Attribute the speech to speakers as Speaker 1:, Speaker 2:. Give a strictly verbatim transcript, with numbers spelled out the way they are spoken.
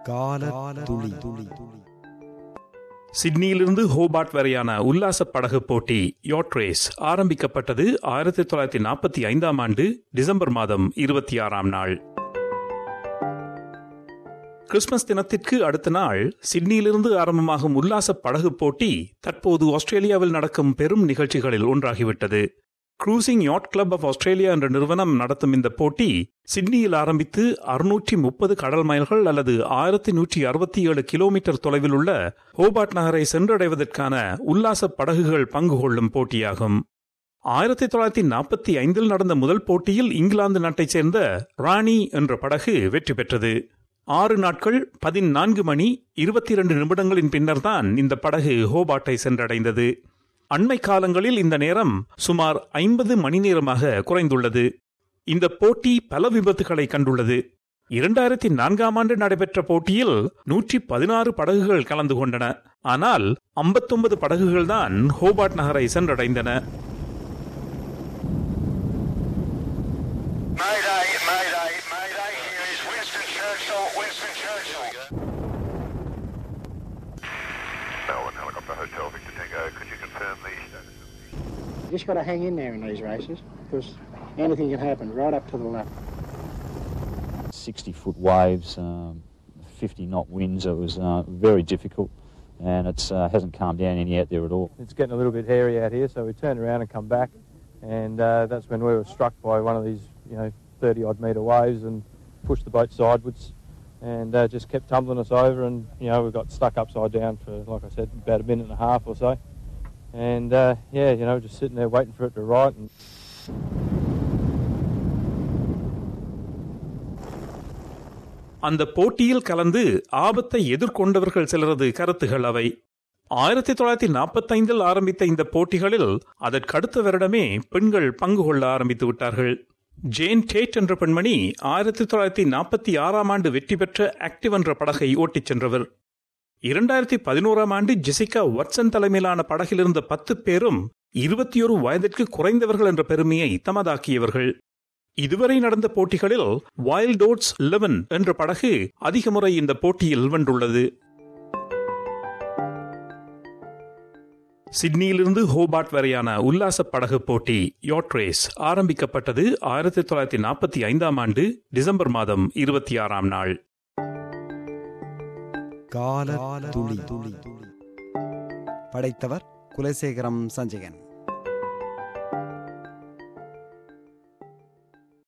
Speaker 1: கால துளி.
Speaker 2: சிட்னியிலிருந்து ஹோபார்ட் வரையான உல்லாச படகு போட்டி யாட் ரேஸ் ஆரம்பிக்கப்பட்டது ஆயிரத்தி தொள்ளாயிரத்தி நாற்பத்தி ஐந்தாம் ஆண்டு டிசம்பர் மாதம் இருபத்தி ஆறாம் நாள். கிறிஸ்துமஸ் தினத்திற்கு அடுத்த நாள் சிட்னியிலிருந்து ஆரம்பமாகும் உல்லாச படகு போட்டி தற்போது ஆஸ்திரேலியாவில் நடக்கும் பெரும் நிகழ்ச்சிகளில் ஒன்றாகிவிட்டது. Cruising yacht club of Australia என்ற நிறுவனம் நடத்தும் இந்த போட்டி சிட்னியில் ஆரம்பித்து அறுநூற்றி முப்பது கடல் மைல்கள் அல்லது ஆயிரத்தி நூற்றி அறுபத்தி ஏழு கிலோமீட்டர் தொலைவில் உள்ள ஹோபார்ட் நகரை சென்றடைவதற்கான உல்லாச படகுகள் பங்கு கொள்ளும் போட்டியாகும். ஆயிரத்தி தொள்ளாயிரத்தி நாற்பத்தி ஐந்தில் நடந்த முதல் போட்டியில் இங்கிலாந்து நாட்டைச் சேர்ந்த ராணி என்ற படகு வெற்றி பெற்றது. ஆறு நாட்கள் பதினான்கு மணி இருபத்தி இரண்டு நிமிடங்களின் பின்னர்தான் இந்த படகு ஹோபார்ட்டை சென்றடைந்தது. அண்மை காலங்களில் இந்த நேரம் சுமார் ஐம்பது மணி நேரமாக குறைந்துள்ளது. இந்த போட்டி பல விபத்துகளை கண்டுள்ளது. இரண்டாயிரத்தி நான்காம் ஆண்டு நடைபெற்ற போட்டியில் நூற்றி பதினாறு படகுகள் கலந்து கொண்டன. ஆனால் ஐம்பத்தொன்பது படகுகள் தான் ஹோபார்ட் நகரை சென்றடைந்தன.
Speaker 3: You just got to hang in there in these races because anything can happen right up to the left.
Speaker 4: sixty foot waves, um, fifty knot winds. It was uh, very difficult, and it uh, hasn't calmed down any out there at all.
Speaker 5: It's getting a little bit hairy out here, so we turned around and come back, and uh, that's when we were struck by one of these, you know, thirty odd metre waves and pushed the boat sideways, and uh, just kept tumbling us over, and you know we got stuck upside down for, like I said, about a minute and a half or so. And uh, yeah, you know, just sitting there waiting for it to right. And
Speaker 2: அந்த போட்டியில் கலந்து ஆபத்தை எதிர்கொண்டவர்கள் சிலரது கருத்துகள் அவை. ஆயிரத்தி தொள்ளாயிரத்தி நாற்பத்தி ஐந்தில் ஆரம்பித்த இந்த போட்டிகளில் அதற்கடுத்த வருடமே பெண்கள் பங்கு கொள்ள ஆரம்பித்து விட்டார்கள். ஜேன் டேட் என்ற பெண்மணி ஆயிரத்தி தொள்ளாயிரத்தி நாற்பத்தி ஆறாம் ஆண்டு வெற்றி பெற்ற ஆக்டிவ் என்ற படகை ஓட்டிச் சென்றவர். இரண்டாயிரத்தி பதினோராம் ஆண்டு ஜெசிகா வட்சன் தலைமையிலான படகில் இருந்த பத்து பேரும் இருபத்தி ஒரு வயதிற்கு குறைந்தவர்கள் என்ற பெருமையை தமதாக்கியவர்கள். இதுவரை நடந்த போட்டிகளில் வைல்ட் ஓட்ஸ் லெவன் என்ற படகு அதிக முறை இந்த போட்டியில் வென்றுள்ளது. சிட்னியிலிருந்து ஹோபார்ட் வரையான உல்லாச படகு போட்டி யாட் ரேஸ் ஆரம்பிக்கப்பட்டது ஆயிரத்தி தொள்ளாயிரத்தி நாற்பத்தி ஐந்தாம் ஆண்டு டிசம்பர் மாதம் இருபத்தி ஆறாம் நாள்.
Speaker 1: கால துளி. படைத்தவர் குலசேகரம் சஞ்சயன்.